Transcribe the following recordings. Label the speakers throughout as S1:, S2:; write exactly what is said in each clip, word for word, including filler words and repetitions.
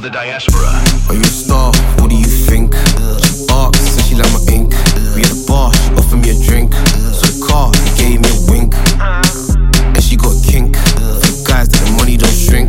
S1: the diaspora.
S2: Are you a star? What do you think? She barks, says she like my ink. We at the bar, she offered me a drink. So the car, gave me a wink. And she got a kink. For the guys that the money don't shrink.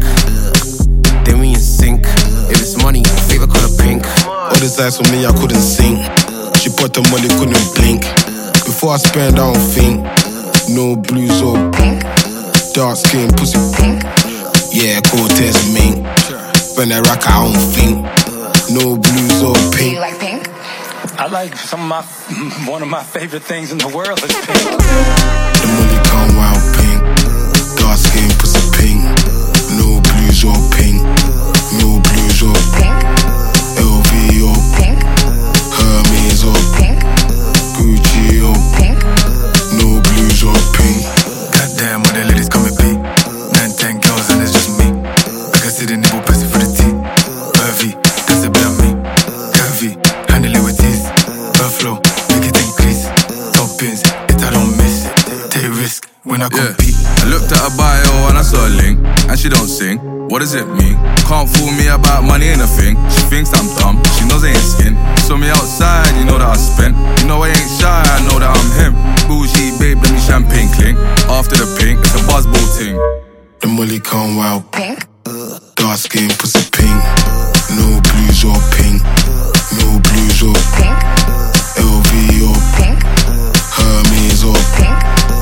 S2: Then we in sync. If it's money, favorite color pink.
S3: All this eyes for me, I couldn't sing. She put the money, couldn't blink. Before I spend, I don't think. No blues or pink. Dark skin, pussy pink. Yeah, Cortez mink. When I rock, I don't think. No blues or pink.
S4: Do you like pink?
S5: I like some of my, one of my favorite things in the world is pink.
S3: The money come wild pink. Dark skin, pussy pink. No blues or pink. No blues or
S4: pink.
S3: L V or
S4: pink.
S3: Hermes or
S4: pink.
S3: Gucci or
S4: pink.
S3: No blues or pink.
S6: Goddamn, all the ladies call me P. Nine, ten girls and it's just me. I can see the nipple pressing for the tea. Pervy, that's a bit of me. Curvy, handle it with ease. Her flow, make it increase. Toppings, it I don't miss. Take risk when I compete.
S7: Yeah. I looked at her bio and I saw a link. And she don't sing. What does it mean? Can't fool me about money ain't a thing. She thinks I'm dumb, she knows I ain't skin. Saw me outside, you know that I spent. You know I ain't shy, I know that I'm him. Bougie babe, let me champagne clink. After the pink, it's a buzzball ting.
S3: The molly come wild
S4: pink.
S3: Dark skin, pussy pink. No blues or pink. No blues or
S4: pink.
S3: L V or
S4: pink.
S3: Hermes or
S4: pink.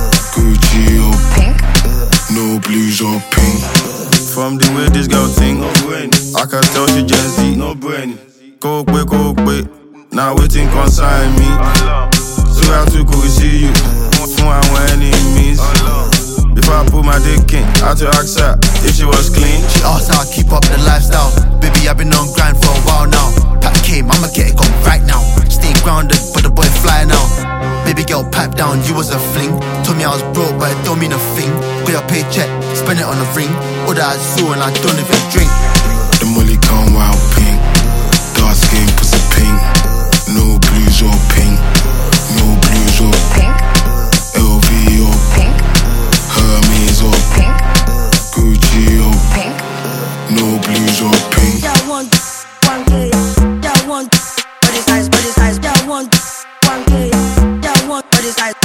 S3: Gucci or
S4: pink.
S3: No blues or pink.
S8: From the way this girl think, I can tell she Gen Z. No brain. Go quick, go quick. Now waiting consign me. So I have to go see you. From our enemies. Before I put my dick in, I had to ask her if she was clean.
S9: She asked how I keep up the lifestyle. Baby, I've been on grind for a while now. Pack came, I'ma get it gone right now. Stay grounded, but the boy fly now. Baby girl, pipe down, you was a fling. Told me I was broke, but it don't mean a thing. Got your paycheck, spend it on a ring. All that I saw and I don't even drink.
S3: The molly come wild pink. Dark skin, pussy pink. No blues or pink. No blues or
S4: pink.
S3: L V or
S4: pink.
S3: Hermes or
S4: pink.
S3: Gucci or
S4: pink.
S3: No blues or pink.
S10: Yeah, one, one K. Yeah, one. Body size, body size. Yeah, one, one K. Yeah, one. Body size.